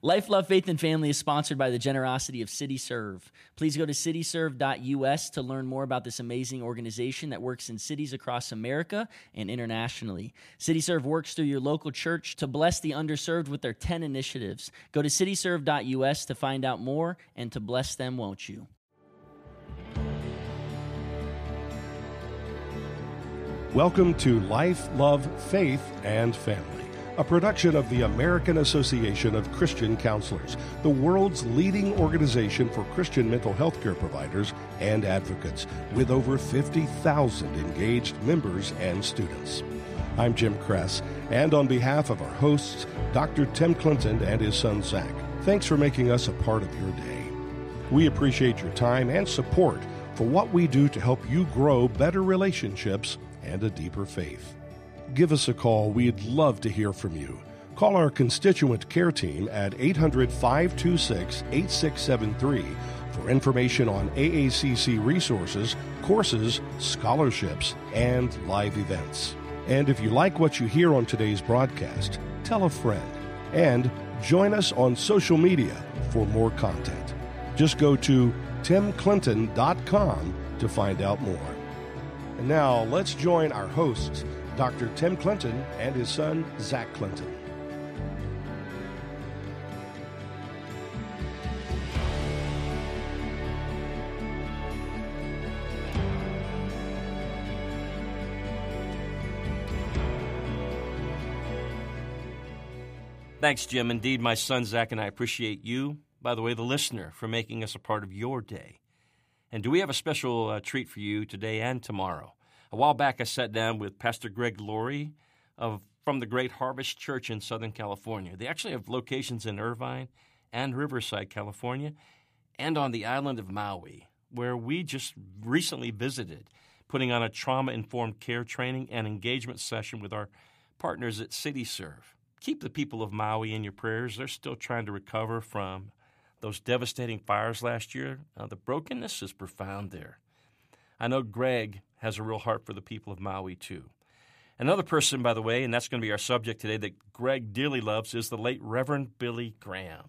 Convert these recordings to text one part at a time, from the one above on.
Life, Love, Faith, and Family is sponsored by the generosity of CityServe. Please go to cityserve.us to learn more about this amazing organization that works in cities across America and internationally. CityServe works through your local church to bless the underserved with their 10 initiatives. Go to cityserve.us to find out more and to bless them, won't you? Welcome to Life, Love, Faith, and Family, a production of the American Association of Christian Counselors, the world's leading organization for Christian mental health care providers and advocates, with over 50,000 engaged members and students. I'm Jim Kress, and on behalf of our hosts, Dr. Tim Clinton and his son Zach, thanks for making us a part of your day. We appreciate your time and support for what we do to help you grow better relationships and a deeper faith. Give us a call. We'd love to hear from you. Call our constituent care team at 800-526-8673 for information on AACC resources, courses, scholarships, and live events. And if you like what you hear on today's broadcast, tell a friend. And join us on social media for more content. Just go to timclinton.com to find out more. And now, let's join our hosts, Dr. Tim Clinton and his son, Zach Clinton. Thanks, Jim. Indeed, my son, Zach, and I appreciate you, by the way, the listener, for making us a part of your day. And do we have a special treat for you today and tomorrow? A while back, I sat down with Pastor Greg Laurie from the Great Harvest Church in Southern California. They actually have locations in Irvine and Riverside, California, and on the island of Maui, where we just recently visited, putting on a trauma-informed care training and engagement session with our partners at CityServe. Keep the people of Maui in your prayers. They're still trying to recover from those devastating fires last year. The brokenness is profound there. I know Greg has a real heart for the people of Maui, too. Another person, by the way, and that's going to be our subject today, that Greg dearly loves is the late Reverend Billy Graham.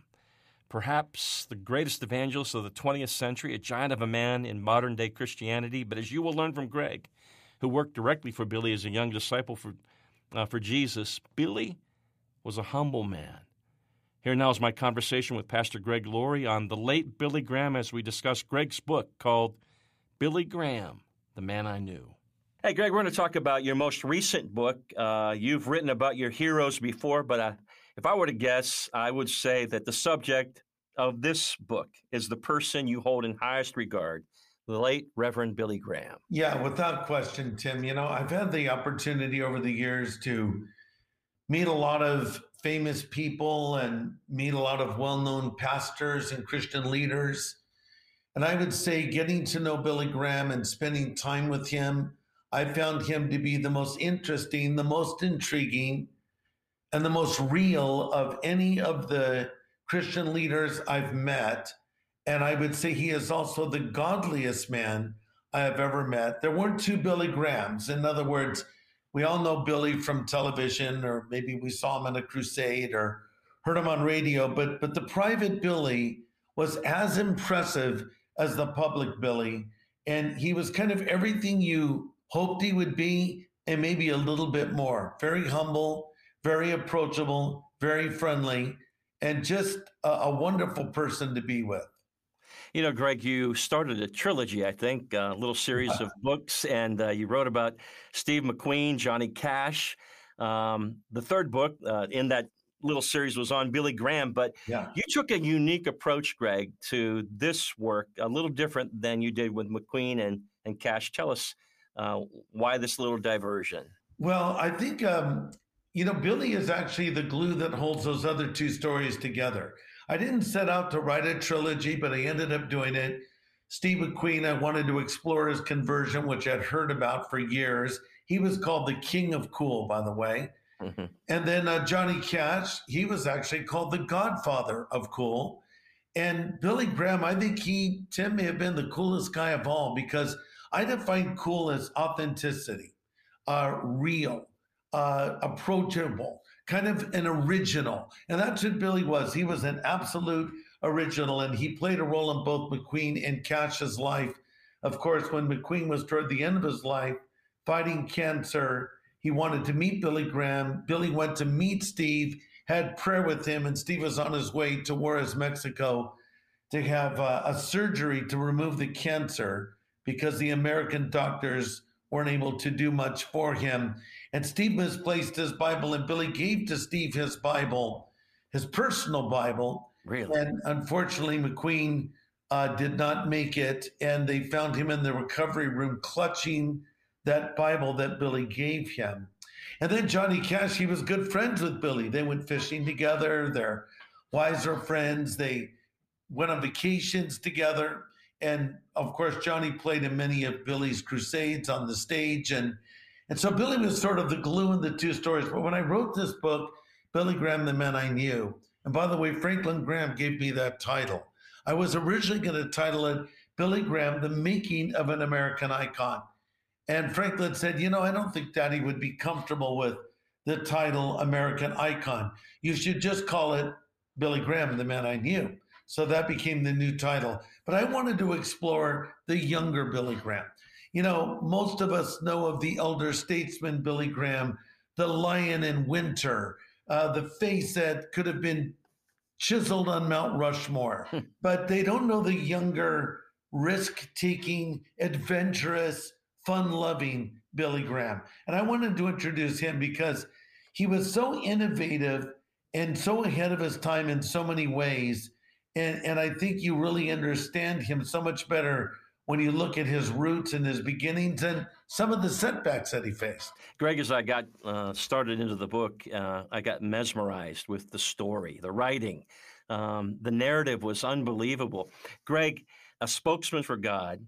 Perhaps the greatest evangelist of the 20th century, a giant of a man in modern-day Christianity. But as you will learn from Greg, who worked directly for Billy as a young disciple for Jesus, Billy was a humble man. Here now is my conversation with Pastor Greg Laurie on the late Billy Graham as we discuss Greg's book called Billy Graham, The Man I Knew. Hey, Greg, we're going to talk about your most recent book. You've written about your heroes before, but if I were to guess, I would say that the subject of this book is the person you hold in highest regard, the late Reverend Billy Graham. Yeah, without question, Tim. You know, I've had the opportunity over the years to meet a lot of famous people and meet a lot of well-known pastors and Christian leaders. And I would say getting to know Billy Graham and spending time with him, I found him to be the most interesting, the most intriguing, and the most real of any of the Christian leaders I've met. And I would say he is also the godliest man I have ever met. There weren't two Billy Grahams. In other words, we all know Billy from television, or maybe we saw him in a crusade or heard him on radio, but the private Billy was as impressive as the public Billy. And he was kind of everything you hoped he would be, and maybe a little bit more. Very humble, very approachable, very friendly, and just a wonderful person to be with. You know, Greg, you started a trilogy, I think, a little series of books, and you wrote about Steve McQueen, Johnny Cash. The third book in that little series was on Billy Graham, but you took a unique approach, Greg, to this work, a little different than you did with McQueen and Cash. Tell us why this little diversion. Well, I think, Billy is actually the glue that holds those other two stories together. I didn't set out to write a trilogy, but I ended up doing it. Steve McQueen, I wanted to explore his conversion, which I'd heard about for years. He was called the King of Cool, by the way. Mm-hmm. And then Johnny Cash, he was actually called the Godfather of Cool. And Billy Graham, I think Tim may have been the coolest guy of all, because I define cool as authenticity, real, approachable. kind of an original. And that's what Billy was. He was an absolute original, and he played a role in both McQueen and Cash's life. Of course, when McQueen was toward the end of his life, fighting cancer, he wanted to meet Billy Graham. Billy went to meet Steve, had prayer with him, and Steve was on his way to Juarez, Mexico, to have a surgery to remove the cancer because the American doctors weren't able to do much for him. And Steve misplaced his Bible, and Billy gave to Steve his Bible, his personal Bible. Really? And unfortunately, McQueen did not make it, and they found him in the recovery room clutching that Bible that Billy gave him. And then Johnny Cash, he was good friends with Billy. They went fishing together. Their wives were friends. They went on vacations together. And of course, Johnny played in many of Billy's crusades on the stage. And so Billy was sort of the glue in the two stories. But when I wrote this book, Billy Graham, The Man I Knew, and by the way, Franklin Graham gave me that title. I was originally going to title it Billy Graham, The Making of an American Icon. And Franklin said, I don't think Daddy would be comfortable with the title American Icon. You should just call it Billy Graham, The Man I Knew. So that became the new title. But I wanted to explore the younger Billy Graham. Most of us know of the elder statesman Billy Graham, the lion in winter, the face that could have been chiseled on Mount Rushmore. But they don't know the younger, risk-taking, adventurous, fun-loving Billy Graham. And I wanted to introduce him because he was so innovative and so ahead of his time in so many ways. And I think you really understand him so much better when you look at his roots and his beginnings and some of the setbacks that he faced. Greg, as I got started into the book, I got mesmerized with the story, the writing. The narrative was unbelievable. Greg, a spokesman for God,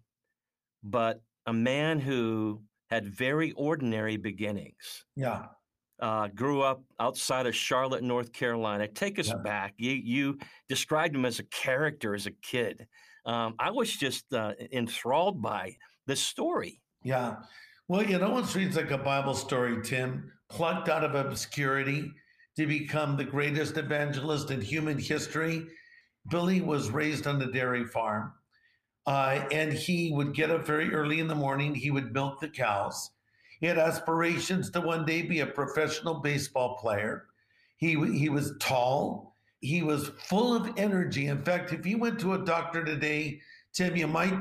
but a man who had very ordinary beginnings. Yeah. Grew up outside of Charlotte, North Carolina. Take us back. You described him as a character as a kid. I was just enthralled by this story. Yeah. Well, it almost reads like a Bible story, Tim, plucked out of obscurity to become the greatest evangelist in human history. Billy was raised on a dairy farm, and he would get up very early in the morning. He would milk the cows. He had aspirations to one day be a professional baseball player. He was tall. He was full of energy. In fact, if you went to a doctor today, Tim, you might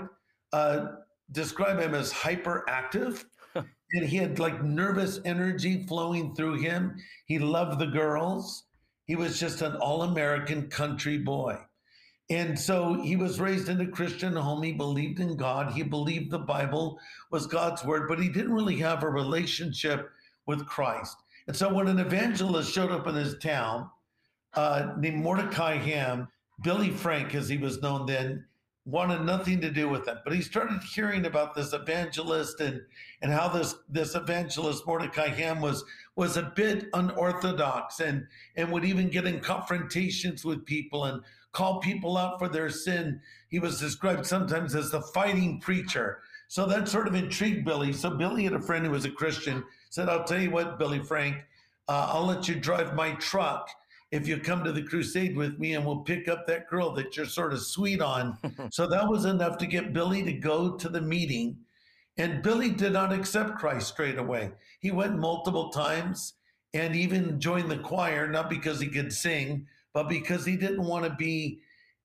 describe him as hyperactive. And he had like nervous energy flowing through him. He loved the girls. He was just an all-American country boy. And so he was raised in a Christian home. He believed in God. He believed the Bible was God's word, but he didn't really have a relationship with Christ. And so when an evangelist showed up in his town named Mordecai Ham, Billy Frank, as he was known then, wanted nothing to do with it. But he started hearing about this evangelist and how this evangelist, Mordecai Ham, was a bit unorthodox and would even get in confrontations with people and call people out for their sin. He was described sometimes as the fighting preacher. So that sort of intrigued Billy. So Billy had a friend who was a Christian, said, I'll tell you what, Billy Frank, I'll let you drive my truck if you come to the crusade with me, and we'll pick up that girl that you're sort of sweet on. So that was enough to get Billy to go to the meeting. And Billy did not accept Christ straight away. He went multiple times and even joined the choir, not because he could sing, but because he didn't want to be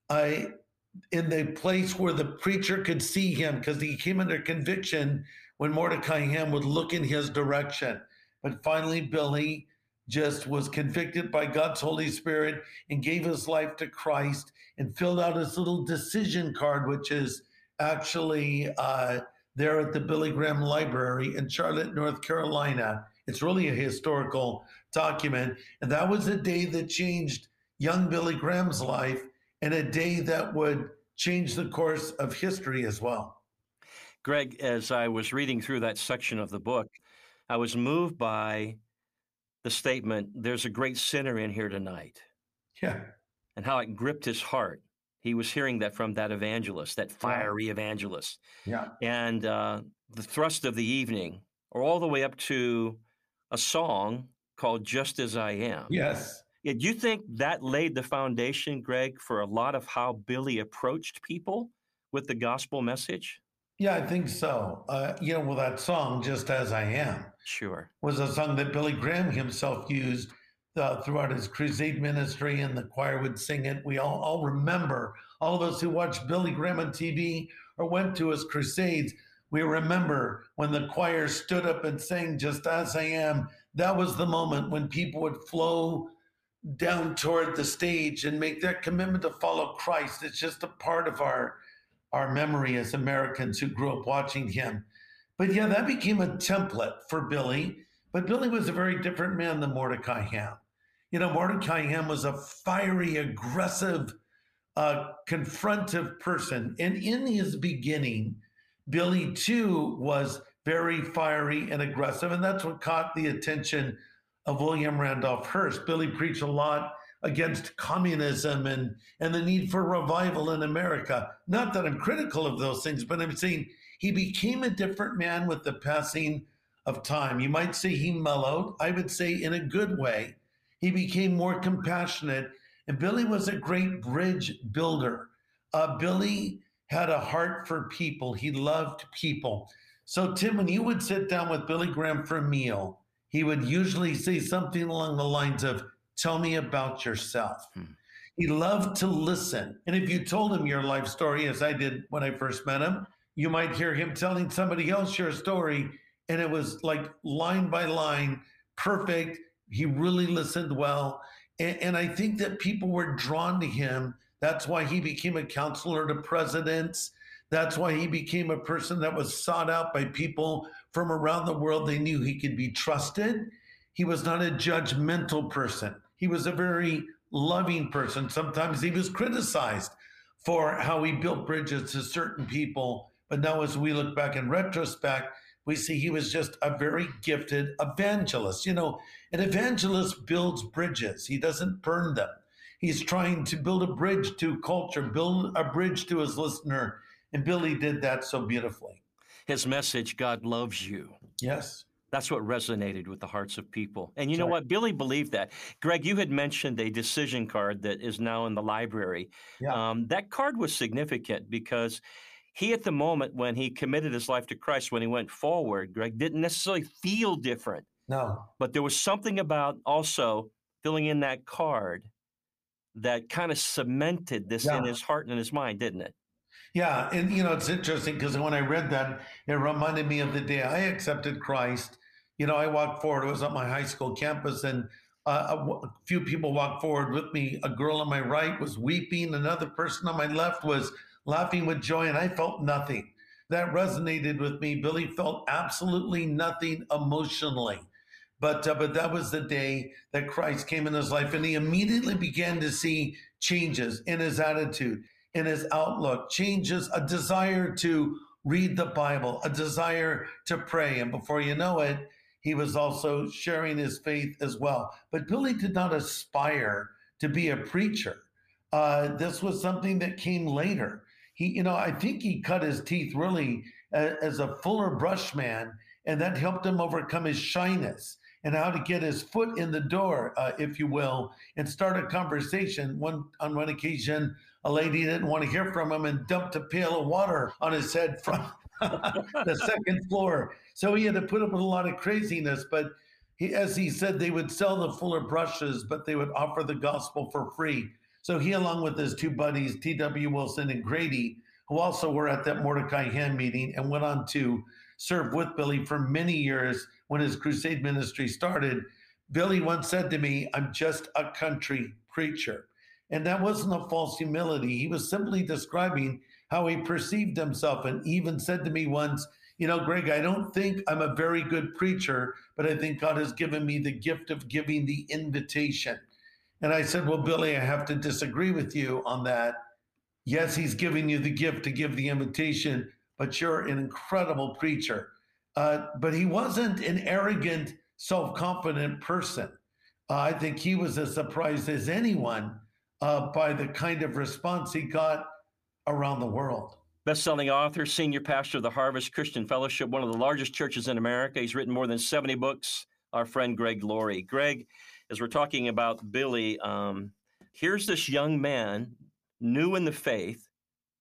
in the place where the preacher could see him, because he came under conviction when Mordecai Ham would look in his direction. But finally, Billy just was convicted by God's Holy Spirit and gave his life to Christ and filled out his little decision card, which is actually there at the Billy Graham Library in Charlotte, North Carolina. It's really a historical document. And that was a day that changed young Billy Graham's life, and a day that would change the course of history as well. Greg, as I was reading through that section of the book, I was moved by the statement, there's a great sinner in here tonight. Yeah. And how it gripped his heart. He was hearing that from that evangelist, that fiery evangelist. Yeah. And the thrust of the evening, or all the way up to a song called Just As I Am. Yes. Do you think that laid the foundation, Greg, for a lot of how Billy approached people with the gospel message? Yeah, I think so. Well, that song, Just As I Am, Sure. was a song that Billy Graham himself used throughout his crusade ministry, and the choir would sing it. We all remember, all of us who watched Billy Graham on TV or went to his crusades, we remember when the choir stood up and sang Just As I Am. That was the moment when people would flow down toward the stage and make their commitment to follow Christ. It's just a part of our memory as Americans who grew up watching him. But yeah, that became a template for Billy. But Billy was a very different man than Mordecai Ham. Mordecai Ham was a fiery, aggressive, confrontive person. And in his beginning, Billy too was very fiery and aggressive. And that's what caught the attention of William Randolph Hearst. Billy preached a lot against communism and the need for revival in America. Not that I'm critical of those things, but I'm saying he became a different man with the passing of time. You might say he mellowed. I would say in a good way. He became more compassionate, and Billy was a great bridge builder. Billy had a heart for people. He loved people. So, Tim, when you would sit down with Billy Graham for a meal, he would usually say something along the lines of, "Tell me about yourself." He loved to listen. And if you told him your life story, as I did when I first met him, you might hear him telling somebody else your story, and it was like line by line, perfect. He really listened well. And I think that people were drawn to him. That's why he became a counselor to presidents. That's why he became a person that was sought out by people from around the world. They knew he could be trusted. He was not a judgmental person. He was a very loving person. Sometimes he was criticized for how he built bridges to certain people. But now as we look back in retrospect, we see he was just a very gifted evangelist. An evangelist builds bridges. He doesn't burn them. He's trying to build a bridge to culture, build a bridge to his listener. And Billy did that so beautifully. His message, God loves you. Yes. That's what resonated with the hearts of people. And you know what? Billy believed that. Greg, you had mentioned a decision card that is now in the library. Yeah. That card was significant because he, at the moment when he committed his life to Christ, when he went forward, Greg, didn't necessarily feel different. No. But there was something about also filling in that card that kind of cemented this in his heart and in his mind, didn't it? Yeah. And, it's interesting because when I read that, it reminded me of the day I accepted Christ. I walked forward. It was on my high school campus, and a few people walked forward with me. A girl on my right was weeping. Another person on my left was laughing with joy, and I felt nothing. That resonated with me. Billy felt absolutely nothing emotionally. But that was the day that Christ came in his life, and he immediately began to see changes in his attitude, in his outlook, changes, a desire to read the Bible, a desire to pray. And before you know it, he was also sharing his faith as well. But Billy did not aspire to be a preacher. This was something that came later. I think he cut his teeth really as a Fuller Brush man, and that helped him overcome his shyness and how to get his foot in the door, if you will, and start a conversation. On one occasion, a lady didn't want to hear from him and dumped a pail of water on his head from the second floor. So he had to put up with a lot of craziness. But as he said, they would sell the Fuller brushes, but they would offer the gospel for free. So he, along with his two buddies, T.W. Wilson and Grady, who also were at that Mordecai Ham meeting and went on to serve with Billy for many years when his crusade ministry started. Billy once said to me, "I'm just a country preacher." And that wasn't a false humility. He was simply describing how he perceived himself, and even said to me once, "Greg, I don't think I'm a very good preacher, but I think God has given me the gift of giving the invitation." And I said, "Well, Billy, I have to disagree with you on that. Yes, he's giving you the gift to give the invitation, but you're an incredible preacher." But he wasn't an arrogant, self-confident person. I think he was as surprised as anyone by the kind of response he got around the world. Best-selling author, senior pastor of the Harvest Christian Fellowship, one of the largest churches in America. He's written more than 70 books our friend Greg Laurie. Greg, as we're talking about Billy, here's this young man, new in the faith,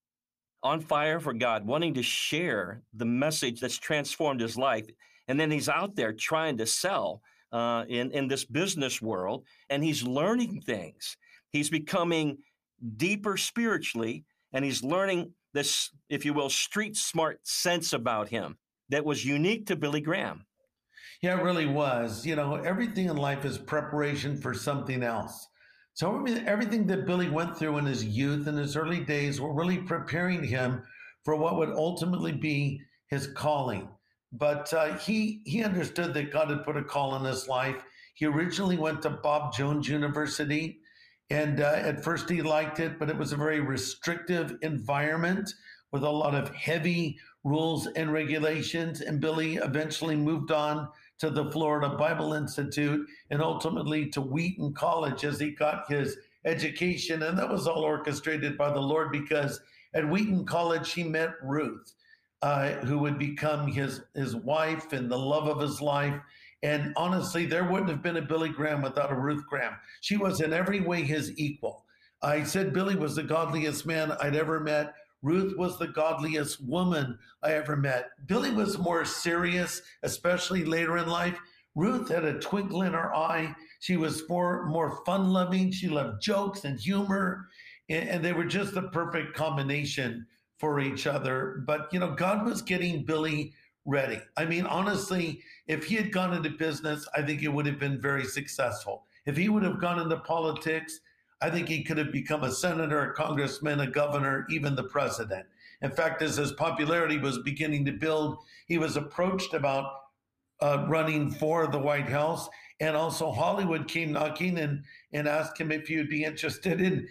on fire for God, wanting to share the message that's transformed his life. And then he's out there trying to sell in this business world, and he's learning things. He's becoming deeper spiritually, and he's learning this, if you will, street smart sense about him that was unique to Billy Graham. Yeah, it really was. You know, everything in life is preparation for something else. So everything that Billy went through in his youth and his early days were really preparing him for what would ultimately be his calling. But he understood that God had put a call in his life. He originally went to Bob Jones University, and at first he liked it, but it was a very restrictive environment with a lot of heavy rules and regulations. And Billy eventually moved on to the Florida Bible Institute and ultimately to Wheaton College as he got his education. And that was all orchestrated by the Lord, because at Wheaton College, he met Ruth, who would become his wife and the love of his life. And honestly, there wouldn't have been a Billy Graham without a Ruth Graham. She was in every way his equal. I said Billy was the godliest man I'd ever met. Ruth was the godliest woman I ever met. Billy was more serious, especially later in life. Ruth had a twinkle in her eye. She was more fun-loving. She loved jokes and humor, and they were just the perfect combination for each other. But, you know, God was getting Billy ready. I mean, honestly, if he had gone into business, I think it would have been very successful. If he would have gone into politics, I think he could have become a senator, a congressman, a governor, even the president. In fact, as his popularity was beginning to build, he was approached about running for the White House. And also Hollywood came knocking and asked him if he would be interested in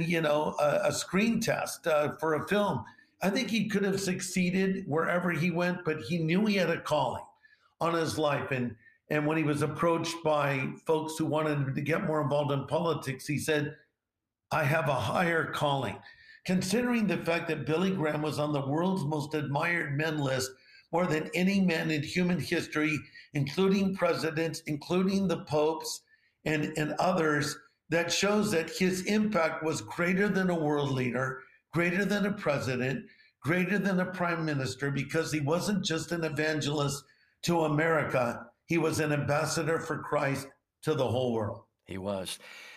a screen test for a film. I think he could have succeeded wherever he went, but he knew he had a calling on his life. And when he was approached by folks who wanted him to get more involved in politics, he said, I have a higher calling. Considering the fact that Billy Graham was on the world's most admired men list more than any man in human history, including presidents, including the popes and others, that shows that his impact was greater than a world leader, greater than a president, greater than a prime minister, because he wasn't just an evangelist to America. He was an ambassador for Christ to the whole world. He was.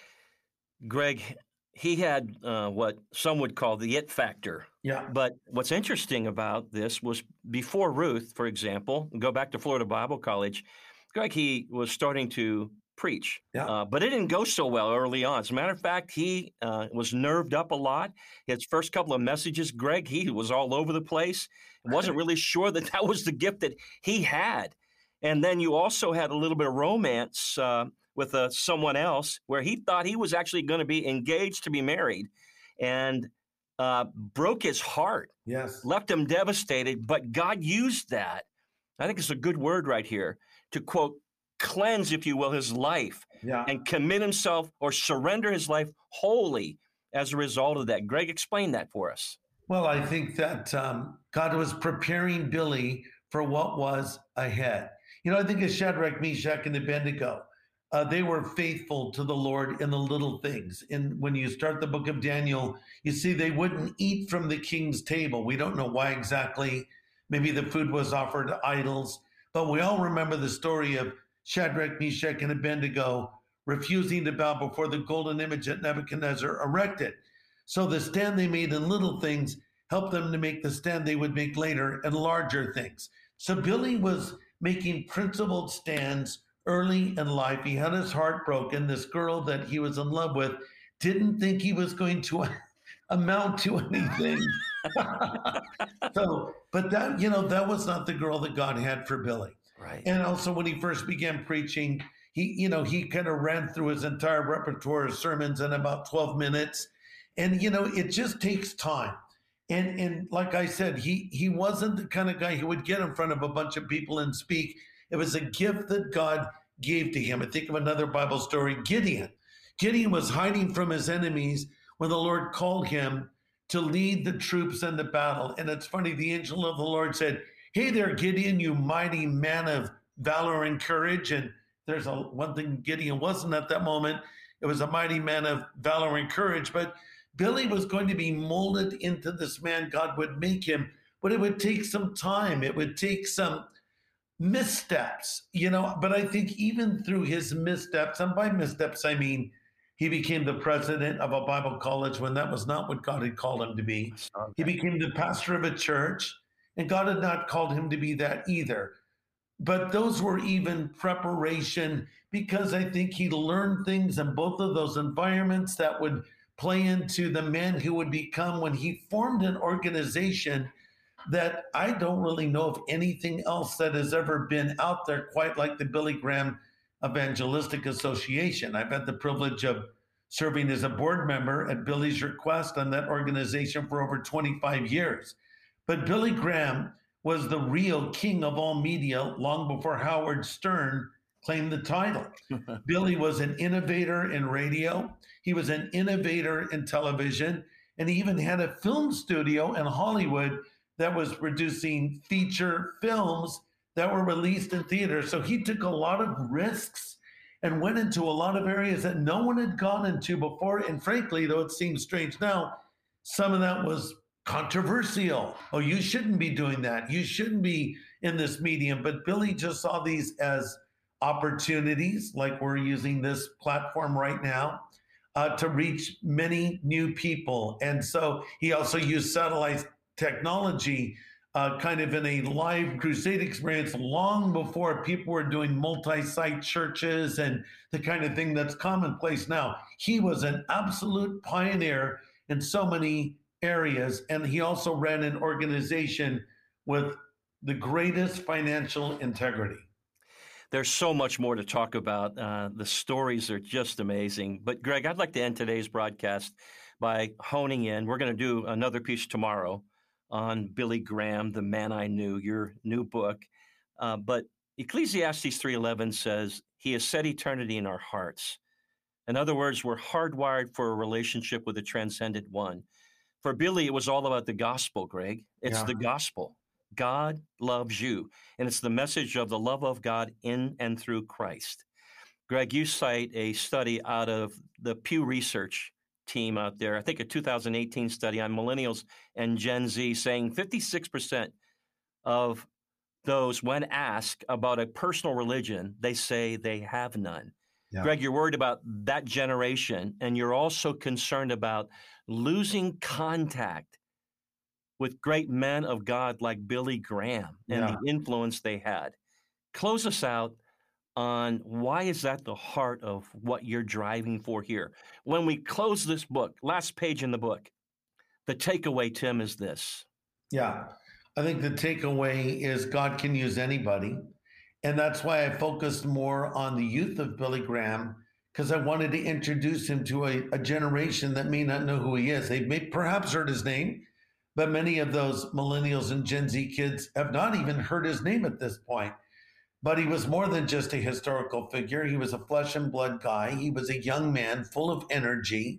Greg, he had what some would call the it factor. Yeah. But what's interesting about this was before Ruth, for example, go back to Florida Bible College, Greg, he was starting to preach. Yeah. But it didn't go so well early on. As a matter of fact, he was nerved up a lot. His first couple of messages, Greg, he was all over the place. Wasn't really sure that was the gift that he had. And then you also had a little bit of romance with someone else where he thought he was actually going to be engaged to be married, and broke his heart. Yes. Left him devastated. But God used that, I think it's a good word right here, to quote, cleanse, if you will, his life, and commit himself or surrender his life wholly as a result of that. Greg, explain that for us. Well, I think that God was preparing Billy for what was ahead. You know, I think of Shadrach, Meshach, and Abednego. They were faithful to the Lord in the little things. And when you start the book of Daniel, you see they wouldn't eat from the king's table. We don't know why exactly. Maybe the food was offered to idols. But we all remember the story of Shadrach, Meshach, and Abednego refusing to bow before the golden image that Nebuchadnezzar erected. So the stand they made in little things helped them to make the stand they would make later in larger things. So Billy was making principled stands early in life. He had his heart broken. This girl that he was in love with didn't think he was going to amount to anything. But that was not the girl that God had for Billy. Right. And also when he first began preaching, he kind of ran through his entire repertoire of sermons in about 12 minutes. And, it just takes time. And like I said, he wasn't the kind of guy who would get in front of a bunch of people and speak. It was a gift that God gave to him. I think of another Bible story, Gideon. Gideon was hiding from his enemies when the Lord called him to lead the troops in the battle. And it's funny, the angel of the Lord said, "Hey there, Gideon, you mighty man of valor and courage." And there's one thing Gideon wasn't at that moment. It was a mighty man of valor and courage, but Billy was going to be molded into this man God would make him, but it would take some time. It would take some missteps, but I think even through his missteps, and by missteps, I mean, he became the president of a Bible college when that was not what God had called him to be. He became the pastor of a church, and God had not called him to be that either. But those were even preparation, because I think he learned things in both of those environments that would play into the man who would become when he formed an organization that I don't really know of anything else that has ever been out there quite like the Billy Graham Evangelistic Association. I've had the privilege of serving as a board member at Billy's request on that organization for over 25 years. But Billy Graham was the real king of all media long before Howard Stern claimed the title. Billy was an innovator in radio. He was an innovator in television. And he even had a film studio in Hollywood that was producing feature films that were released in theaters. So he took a lot of risks and went into a lot of areas that no one had gone into before. And frankly, though it seems strange now, some of that was controversial. Oh, you shouldn't be doing that. You shouldn't be in this medium. But Billy just saw these as opportunities, like we're using this platform right now, to reach many new people. And so he also used satellite technology kind of in a live crusade experience long before people were doing multi-site churches and the kind of thing that's commonplace now. He was an absolute pioneer in so many areas, and he also ran an organization with the greatest financial integrity. There's so much more to talk about. The stories are just amazing. But Greg, I'd like to end today's broadcast by honing in. We're going to do another piece tomorrow on Billy Graham, The Man I Knew, your new book. But Ecclesiastes 3:11 says, he has set eternity in our hearts. In other words, we're hardwired for a relationship with the transcendent one. For Billy, it was all about the gospel, Greg. It's the gospel. God loves you. And it's the message of the love of God in and through Christ. Greg, you cite a study out of the Pew Research team out there, I think a 2018 study on millennials and Gen Z, saying 56% of those, when asked about a personal religion, they say they have none. Yeah. Greg, you're worried about that generation, and you're also concerned about losing contact with great men of God like Billy Graham and the influence they had. Close us out on why is that the heart of what you're driving for here. When we close this book, last page in the book, the takeaway, Tim, is this. Yeah, I think the takeaway is God can use anybody. And that's why I focused more on the youth of Billy Graham, because I wanted to introduce him to a generation that may not know who he is. They may perhaps heard his name, but many of those millennials and Gen Z kids have not even heard his name at this point. But he was more than just a historical figure. He was a flesh and blood guy. He was a young man full of energy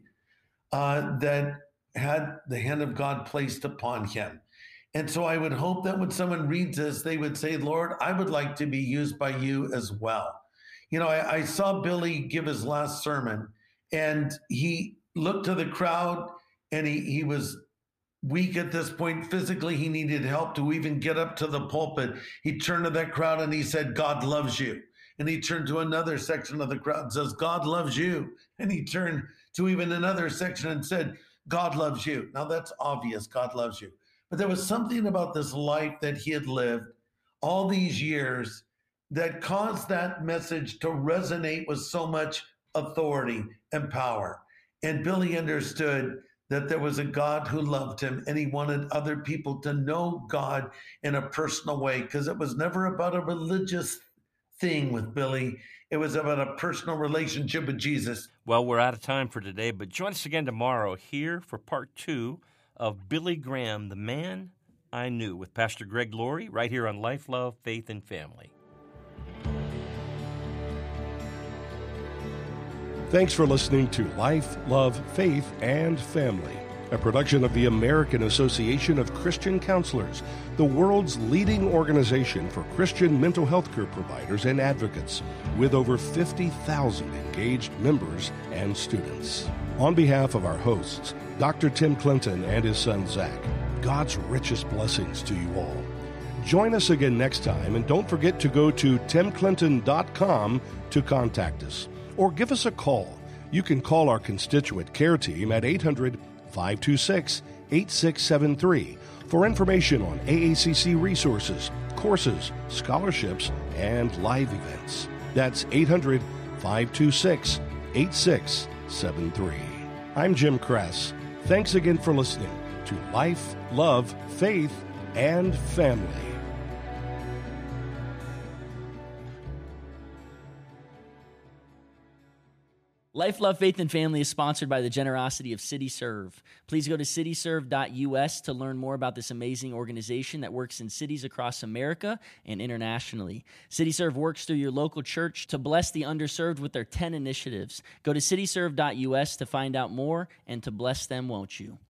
that had the hand of God placed upon him. And so I would hope that when someone reads this, they would say, Lord, I would like to be used by you as well. You know, I saw Billy give his last sermon, and he looked to the crowd, and he was weak at this point. Physically, he needed help to even get up to the pulpit. He turned to that crowd and he said, God loves you. And he turned to another section of the crowd and says, God loves you. And he turned to even another section and said, God loves you. Now that's obvious, God loves you. But there was something about this life that he had lived all these years that caused that message to resonate with so much authority and power. And Billy understood that there was a God who loved him, and he wanted other people to know God in a personal way, because it was never about a religious thing with Billy. It was about a personal relationship with Jesus. Well, we're out of time for today, but join us again tomorrow here for part 2 of Billy Graham, The Man I Knew, with Pastor Greg Laurie, right here on Life, Love, Faith, and Family. Thanks for listening to Life, Love, Faith, and Family. a production of the American Association of Christian Counselors, the world's leading organization for Christian mental health care providers and advocates, with over 50,000 engaged members and students. On behalf of our hosts, Dr. Tim Clinton and his son Zach, God's richest blessings to you all. Join us again next time, and don't forget to go to timclinton.com to contact us, or give us a call. You can call our constituent care team at 800-526-8673 for information on AACC resources, courses, scholarships, and live events. That's 800-526-8673. I'm Jim Kress. Thanks again for listening to Life, Love, Faith, and Family. Life, Love, Faith, and Family is sponsored by the generosity of CityServe. Please go to cityserve.us to learn more about this amazing organization that works in cities across America and internationally. CityServe works through your local church to bless the underserved with their 10 initiatives. Go to cityserve.us to find out more and to bless them, won't you?